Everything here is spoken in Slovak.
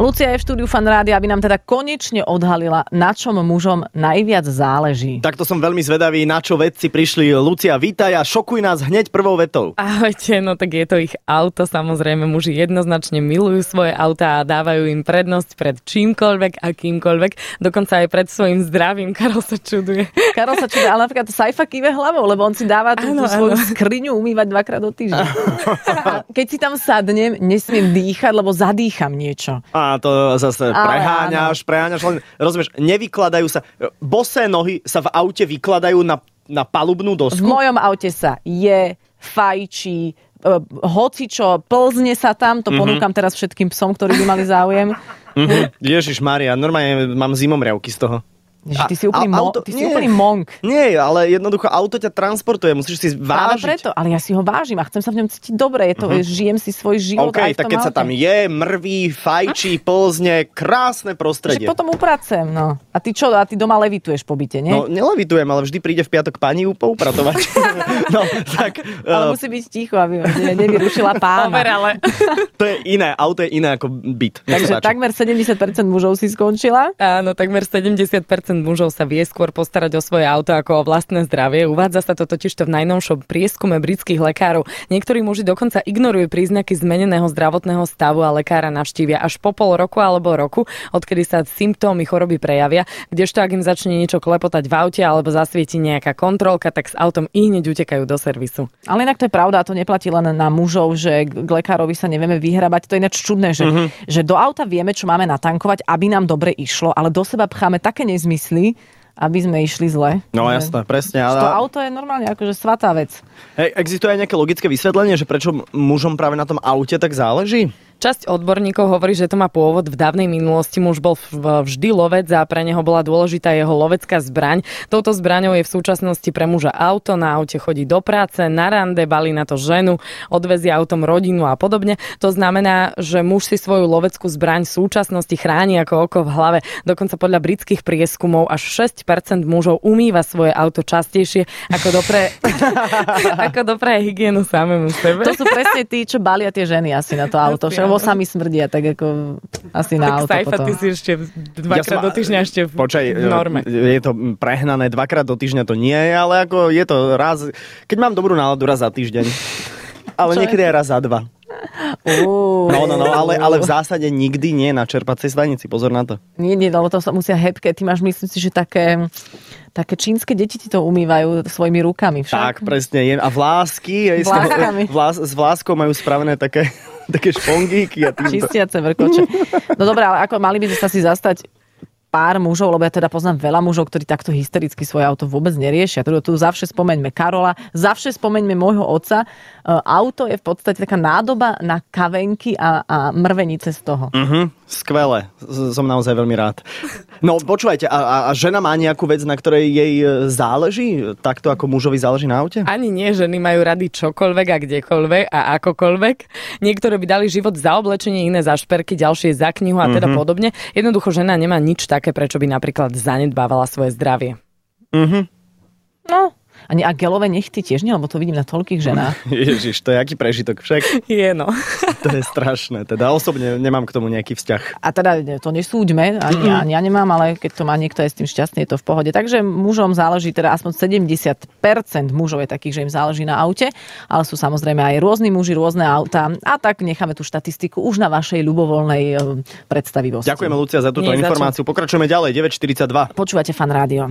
Lucia je v štúdiu Fan Rádia, aby nám teda konečne odhalila, na čom mužom najviac záleží. Takto som veľmi zvedavý, na čo vedci prišli. Lucia, vítaj a šokuj nás hneď prvou vetou. Ahojte, no tak je to ich auto. Samozrejme, muži jednoznačne milujú svoje autá a dávajú im prednosť pred čímkoľvek a kýmkoľvek. Dokonca aj pred svojim zdravím. Karol sa čuduje. Karol sa čuduje, ale napríklad Saifa kýve hlavou, lebo on si dáva tú svoju skriňu umývať 2-krát do týždňa. Keď si tam sadnem, nesmiem dýchať, lebo zadýcham niečo. A to zase preháňaš, len, rozumieš, nevykladajú sa, bosé nohy sa v aute vykladajú na palubnú dosku. V mojom aute sa fajčí, hocičo, plzne sa tam, to ponúkam teraz všetkým psom, ktorí by mali záujem. Ježišmaria, normálne mám zimomriavky z toho. Ty si úplný monk. Nie, ale jednoducho auto ťa transportuje, musíš si vážiť. Práve preto, ale ja si ho vážim a chcem sa v ňom cítiť dobre. Žijem si svoj život aj v tom tak keď aute. sa tam mrví, fajčí, plzne, krásne prostredie. Že potom upracem, no. A ty čo? A ty doma levituješ po byte, nie? No, nelevitujem, ale vždy príde v piatok pani ju poupratovať. No, tak... Ale musí byť ticho, aby nevyrušila pána. Overale. To je iné, auto je iné ako byt. Takže takmer 70% mužov si skončila? Áno, takmer 70% mužov sa vie skôr postarať o svoje auto ako o vlastné zdravie. Uvádza sa to totižto v najnovšom prieskume britských lekárov. Niektorí muži dokonca ignorujú príznaky zmeneného zdravotného stavu a lekára navštívia až po pol roku alebo roku, odkedy sa symptómy choroby prejavia, kdežto ak im začne niečo klepotať v aute alebo zasvieti nejaká kontrolka, tak s autom hneď utekajú do servisu. Ale inak to je pravda, a to neplatí len na mužov, že k lekárovi sa nevieme vyhrabať. To je ináč čudné, že do auta vieme, čo máme natankovať, aby nám dobre išlo, ale do seba pcháme také nezmysly, aby sme išli zle. No jasné, presne. To auto je normálne akože svatá vec. Hej, existuje aj nejaké logické vysvetlenie, že prečo mužom práve na tom aute tak záleží? Časť odborníkov hovorí, že to má pôvod v dávnej minulosti. Muž bol vždy lovec a pre neho bola dôležitá jeho lovecká zbraň. Touto zbraňou je v súčasnosti pre muža auto, na aute chodí do práce, na rande, balí na to ženu, odvezie autom rodinu a podobne. To znamená, že muž si svoju loveckú zbraň v súčasnosti chráni ako oko v hlave. Dokonca podľa britských prieskumov až 6% mužov umýva svoje auto častejšie ako dopraje hygienu samému sebe. To sú presne tí, čo balia tie ženy asi na to auto. Lebo sami smrdia, tak ako asi na auto Saifa, potom. ty si ešte dvakrát do týždňa ešte v norme. Je to prehnané, 2-krát do týždňa to nie je, ale ako je to raz, keď mám dobrú náladu, raz za týždeň. Ale niekedy aj raz za 2. No, ale v zásade nikdy nie na čerpacej stanici, pozor na to. Nie, lebo to sa musia hebké. Ty máš, myslím si, že také čínske deti ti to umývajú svojimi rukami však. Tak, presne. A vlásky. S vláskou majú spravené také špongíky. Čistiace vrkoče. No dobré, ale ako mali by sme sa si zastať pár mužov, lebo ja teda poznám veľa mužov, ktorí takto hystericky svoje auto vôbec neriešia. Tu zavše spomeňme Karola, zavše spomeňme môjho otca. Auto je v podstate taká nádoba na kavenky a mrvenice z toho. Skvelé. Som naozaj veľmi rád. No počúvajte, a žena má nejakú vec, na ktorej jej záleží? Takto ako mužovi záleží na aute? Ani nie, ženy majú rady čokoľvek a kdekoľvek a akokoľvek. Niektoré by dali život za oblečenie, iné za šperky, ďalšie za knihu a teda podobne. Jednoducho žena nemá nič také, prečo by napríklad zanedbávala svoje zdravie. No, a gelové nechty tiež nie, lebo to vidím na toľkých ženách. Ježiš, to je aký prežitok však. Je, no. To je strašné. Teda osobne nemám k tomu nejaký vzťah. A teda to nesúďme, ani ja nemám, ale keď to má niekto aj s tým šťastný, je to v pohode. Takže mužom záleží, teda aspoň 70% mužov je takých, že im záleží na aute, ale sú samozrejme aj rôzni muži, rôzne autá. A tak necháme tú štatistiku už na vašej ľubovoľnej predstavivosti. Ďakujeme, Lucia, za túto informáciu. Pokračujeme ďalej, 9:42. Počúvate Fan Rádio.